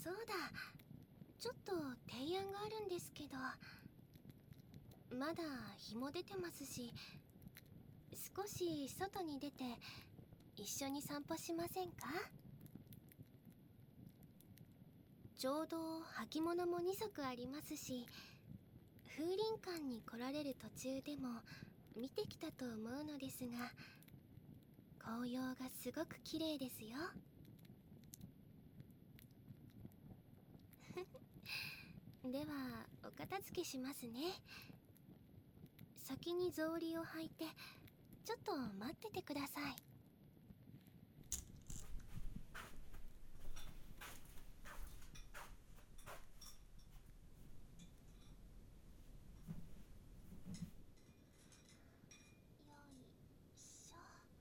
そうだ、ちょっと提案があるんですけど、まだ日も出てますし、少し外に出て一緒に散歩しませんか？ちょうど履物も2足ありますし、風林館に来られる途中でも見てきたと思うのですが、紅葉がすごく綺麗ですよ。ではお片付けしますね。先に草履を履いてちょっと待っててください。よいしょ。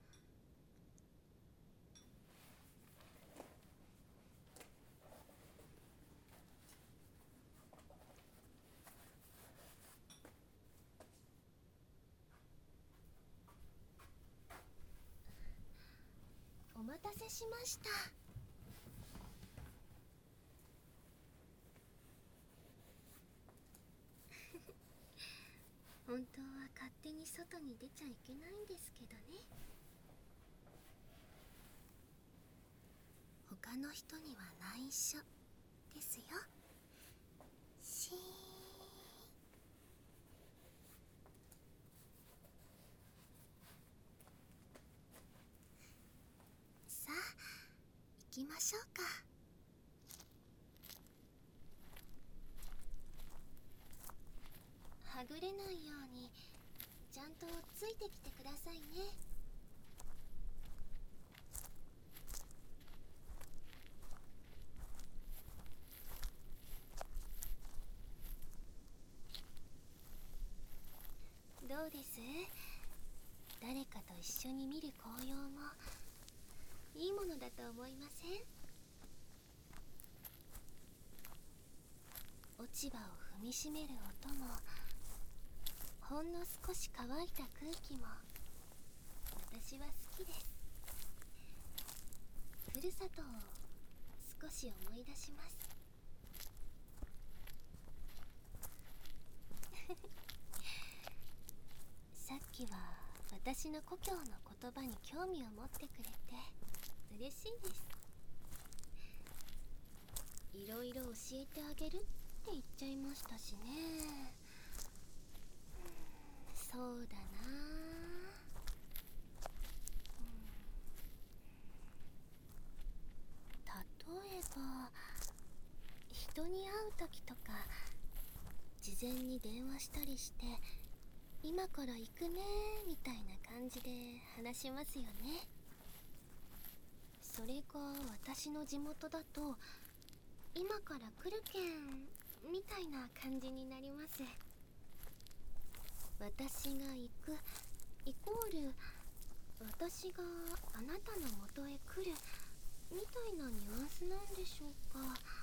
お待たせしました。本当は勝手に外に出ちゃいけないんですけどね。他の人には内緒ですよ。しーん。さあ行きましょうか。はぐれないようにちゃんとついてきてくださいね。どうです？誰かと一緒に見る紅葉もいいものだと思いません？落ち葉を踏みしめる音も、ほんの少し乾いた空気も私は好きです。ふるさとを少し思い出します。さっきは私の故郷の言葉に興味を持ってくれて嬉しいです。いろいろ教えてあげるって言っちゃいましたしね。そうだな。例えば人に会う時とか事前に電話したりして今から行くねみたいな感じで話しますよね。それが私の地元だと今から来るけんみたいな感じになります。私が行くイコール私があなたの元へ来るみたいなニュアンスなんでしょうか。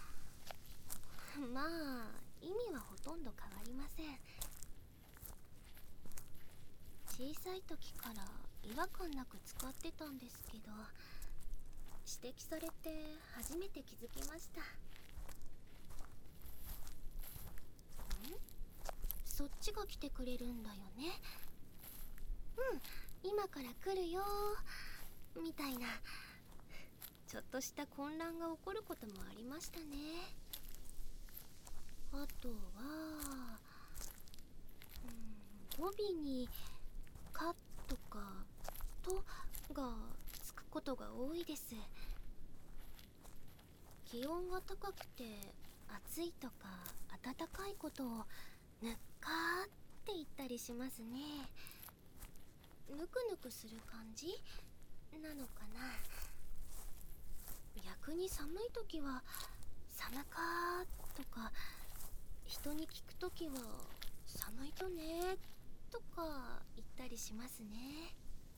まあ意味はほとんど変わりません。小さい時から違和感なく使ってたんですけど、指摘されて初めて気づきました。そっちが来てくれるんだよね。今から来るよみたいな、ちょっとした混乱が起こることもありましたね。あとは語尾に「か」とか「と」がつくことが多いです。気温が高くて暑いとか暖かいことをぬっかーって言ったりしますね。ぬくぬくする感じなのかな。逆に寒い時は寒かーとか、人に聞く時は寒いとねとか言ったりしますね。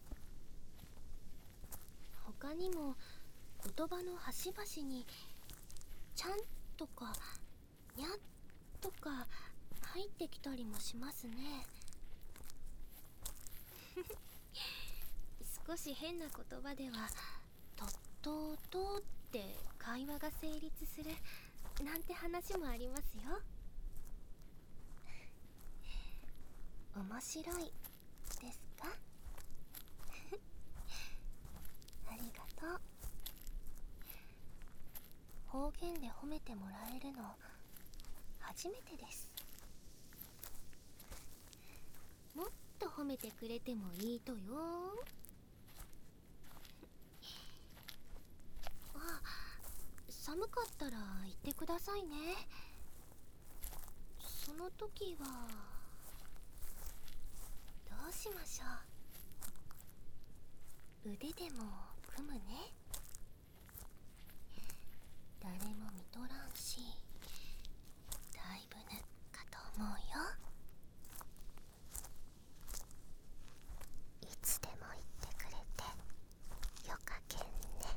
他にも言葉の端々にちゃんとかにゃとか入ってきたりもしますね。少し変な言葉ではとっとーとって会話が成立するなんて話もありますよ。面白いですか？ありがとう。方言で褒めてもらえるの初めてです。もっと褒めてくれてもいいとよ。あ、寒かったら言ってくださいね。その時はどうしましょう。腕でも組むね。誰も見とらんし、だいぶぬかと思うよ。いつでも言ってくれてよかけんね。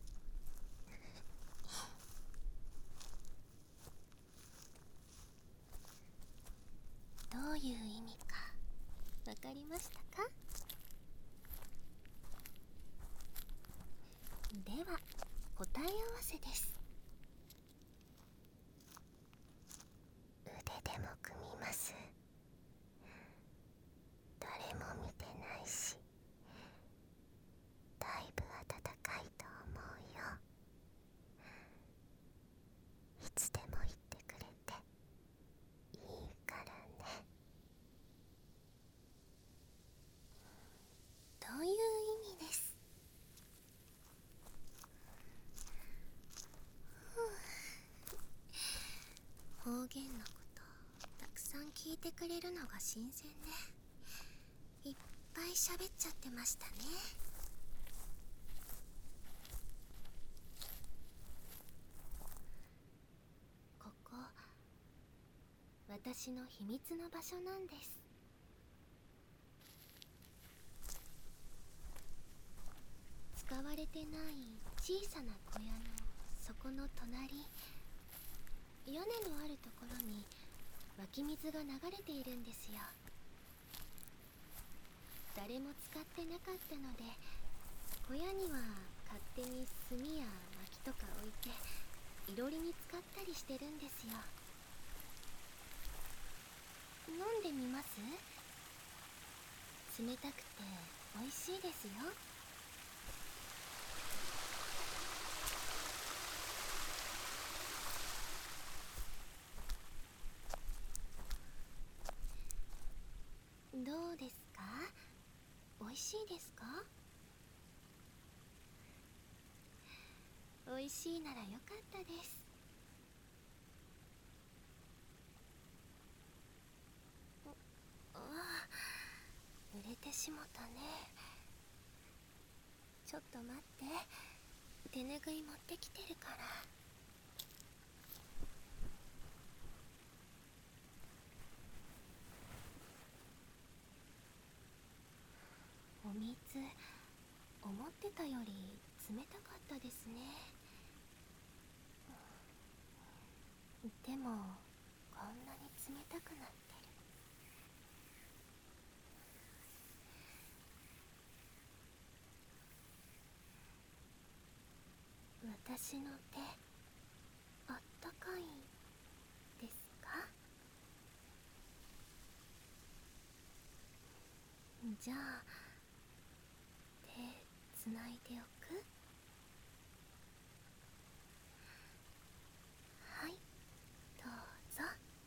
どういう意味かわかりましたか？では答え合わせです。腕でも組みます。誰も見てないし、だいぶ暖かいと思うよ。いつでも言ってくれていいからね。という意味です。方言のことたくさん聞いてくれるのが新鮮ね。いっぱい喋っちゃってましたね。ここ私の秘密の場所なんです。使われてない小さな小屋の底の隣、屋根のあるところに湧き水が流れているんですよ。誰も使ってなかったので、小屋には勝手に炭や薪とか置いていろりに使ったりしてるんですよ。飲んでみます？冷たくて美味しいですよ。どうですか？美味しいですか？美味しいならよかったです。ああ、濡れてしもたね。ちょっと待って、手ぬぐい持ってきてるから。お水、思ってたより冷たかったですね。でもこんなに冷たくなってる。私の手あったかいですか？じゃあ手つないでおく？はい、どうぞ。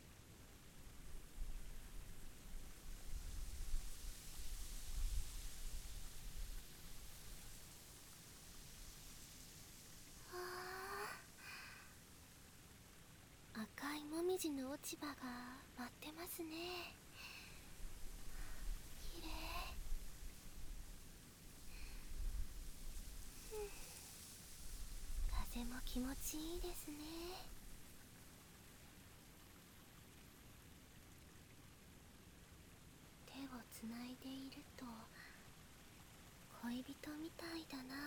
赤いもみじの落ち葉が舞ってますね。きれい。風も気持ちいいですね。手をつないでいると恋人みたいだな